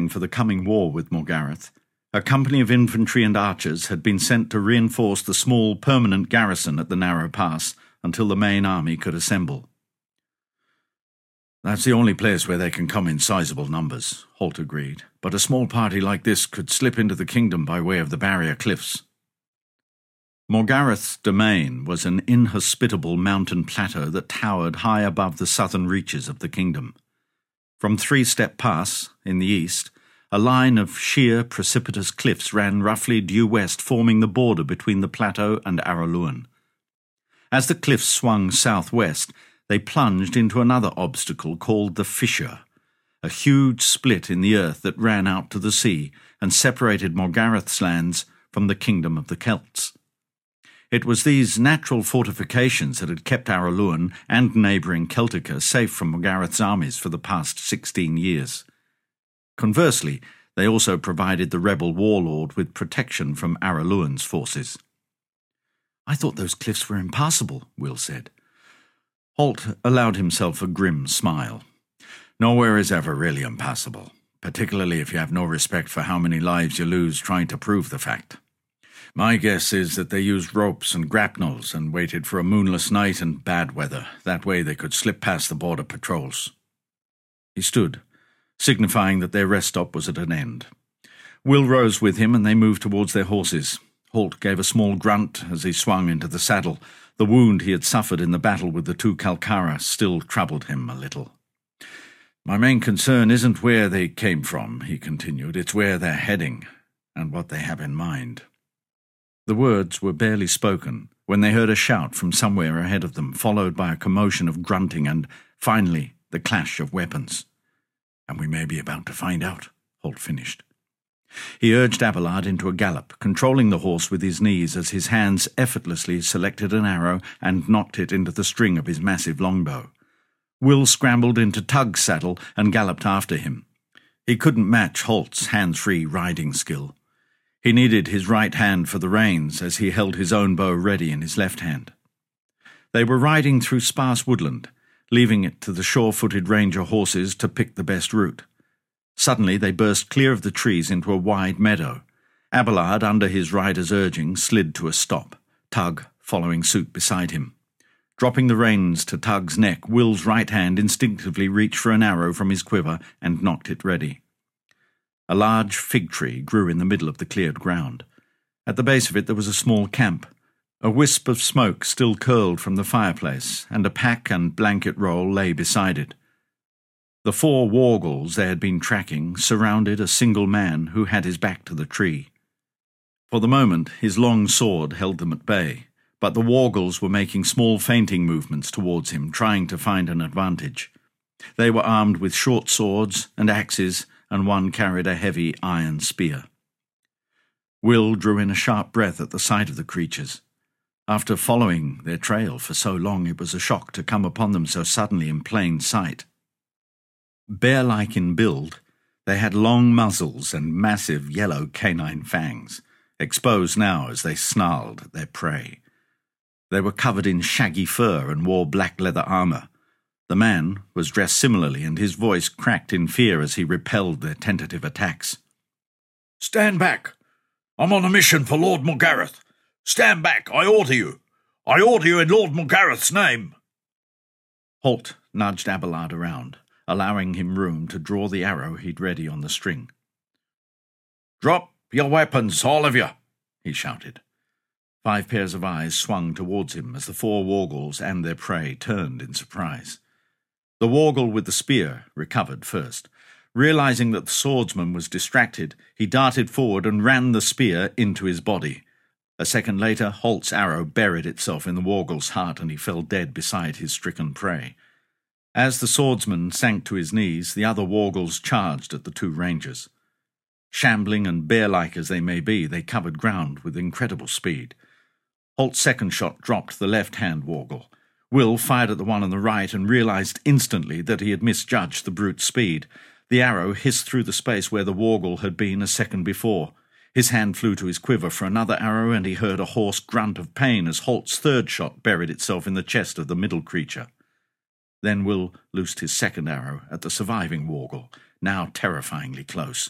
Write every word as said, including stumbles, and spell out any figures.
preparing for the coming war with Morgareth, a company of infantry and archers had been sent to reinforce the small permanent garrison at the narrow pass until the main army could assemble. "That's the only place where they can come in sizable numbers," Holt agreed, "but a small party like this could slip into the kingdom by way of the barrier cliffs." Morgareth's domain was an inhospitable mountain plateau that towered high above the southern reaches of the kingdom. From Three Step Pass, in the east, a line of sheer, precipitous cliffs ran roughly due west, forming the border between the plateau and Araluen. As the cliffs swung southwest, they plunged into another obstacle called the Fissure, a huge split in the earth that ran out to the sea and separated Morgareth's lands from the kingdom of the Celts. It was these natural fortifications that had kept Araluen and neighbouring Celtica safe from Morgareth's armies for the past sixteen years. Conversely, they also provided the rebel warlord with protection from Araluen's forces. "I thought those cliffs were impassable," Will said. Holt allowed himself a grim smile. "Nowhere is ever really impassable, particularly if you have no respect for how many lives you lose trying to prove the fact. My guess is that they used ropes and grapnels and waited for a moonless night and bad weather. That way they could slip past the border patrols." He stood, signifying that their rest stop was at an end. Will rose with him and they moved towards their horses. Holt gave a small grunt as he swung into the saddle. The wound he had suffered in the battle with the two Kalkara still troubled him a little. "My main concern isn't where they came from," he continued. "It's where they're heading, and what they have in mind." The words were barely spoken when they heard a shout from somewhere ahead of them, followed by a commotion of grunting and, finally, the clash of weapons. "And we may be about to find out," Holt finished. He urged Abelard into a gallop, controlling the horse with his knees as his hands effortlessly selected an arrow and knocked it into the string of his massive longbow. Will scrambled into Tug's saddle and galloped after him. He couldn't match Holt's hands-free riding skill. He needed his right hand for the reins as he held his own bow ready in his left hand. They were riding through sparse woodland, leaving it to the sure-footed ranger horses to pick the best route. Suddenly they burst clear of the trees into a wide meadow. Abelard, under his rider's urging, slid to a stop, Tug following suit beside him. Dropping the reins to Tug's neck, Will's right hand instinctively reached for an arrow from his quiver and knocked it ready. A large fig tree grew in the middle of the cleared ground. At the base of it there was a small camp. A wisp of smoke still curled from the fireplace, and a pack and blanket roll lay beside it. The four wargals they had been tracking surrounded a single man who had his back to the tree. For the moment his long sword held them at bay, but the wargals were making small feinting movements towards him, trying to find an advantage. They were armed with short swords and axes, and one carried a heavy iron spear. Will drew in a sharp breath at the sight of the creatures. After following their trail for so long, it was a shock to come upon them so suddenly in plain sight. Bear-like in build, they had long muzzles and massive yellow canine fangs, exposed now as they snarled at their prey. They were covered in shaggy fur and wore black leather armour. The man was dressed similarly, and his voice cracked in fear as he repelled their tentative attacks. "Stand back! I'm on a mission for Lord Morgareth. Stand back, I order you! I order you in Lord Morgareth's name!" Holt nudged Abelard around, allowing him room to draw the arrow he'd ready on the string. "Drop your weapons, all of you!" he shouted. Five pairs of eyes swung towards him as the four wargals and their prey turned in surprise. The wargal with the spear recovered first. Realizing that the swordsman was distracted, he darted forward and ran the spear into his body. A second later, Holt's arrow buried itself in the wargal's heart and he fell dead beside his stricken prey. As the swordsman sank to his knees, the other wargals charged at the two rangers. Shambling and bear-like as they may be, they covered ground with incredible speed. Holt's second shot dropped the left-hand wargal. Will fired at the one on the right and realized instantly that he had misjudged the brute's speed. The arrow hissed through the space where the wargal had been a second before. His hand flew to his quiver for another arrow, and he heard a hoarse grunt of pain as Holt's third shot buried itself in the chest of the middle creature. Then Will loosed his second arrow at the surviving wargal, now terrifyingly close.